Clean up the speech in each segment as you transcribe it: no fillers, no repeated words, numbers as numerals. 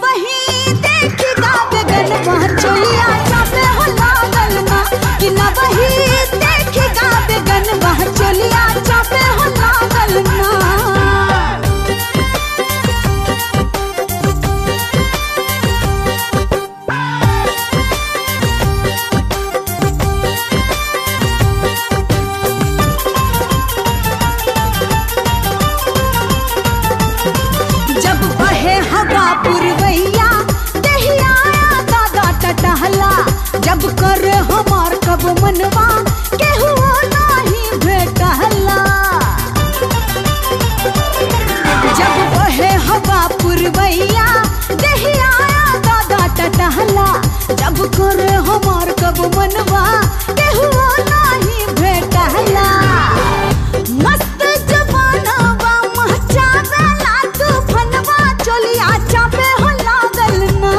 वही देखी गावे गनवा चोलिया चापे हो लागल ना कि न वही देखी गावे गनवा चोलिया चापे हो लागल ना। जब बहे हवा पुरवैया दहिया दादा टटहला जब कर हमार कब मनवा केहू नाही भेटहला। जब बहे हवा पुरवैया दहिया दादा टटहला जब कर हमार कब मनवा केहू नाही भेटहला। मस्त जवानवा महचावेला तूफनवा चोलिया चापे हो लागल ना।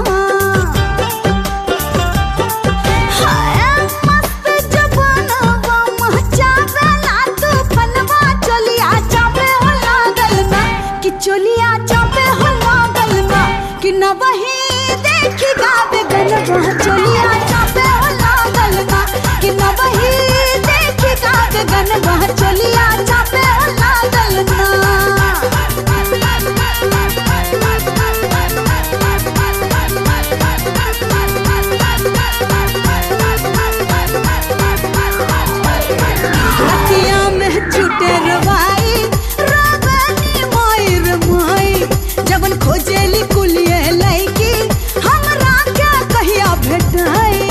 हाय मस्त जवानवा महचावेला तूफनवा चोलिया चापे हो लागल ना कि चोलिया चापे हो लागल ना कि न वही देखी गावे गनवा चोलिया चापे हो लागल ना कि न वही देखी गावे गनवा चोलिया चापे हो लागल ना। रतिया में छूटे रवाई रावनी मायर माई जबन खोजेली कुलिये लैकी हमरा क्या कहिया भेटाई।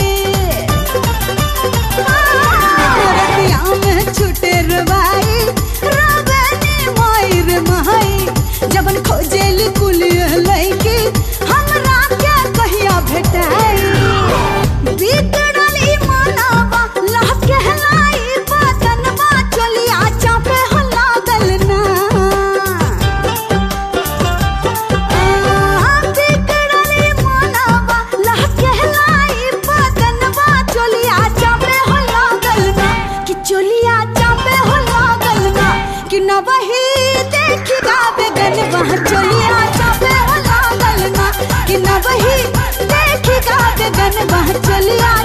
रतिया में छूटे रवाई रावनी मायर माई जबन खोजेली कुलिये लैकी हमरा क्या कहिया भेटाई। बिगड़ल ई मानवा लह कहलाई बदनवा चोलिया चापे हो लागल ना। बिगड़ल ई मानवा लह कहलाई बदनवा चोलिया चापे हो लागल ना कि चोलिया चापे हो लागल ना कि न वही देखी गावे गनवा चोलिया चापे हो लागल ना कि न वही देखी गावे गनवा चोलिया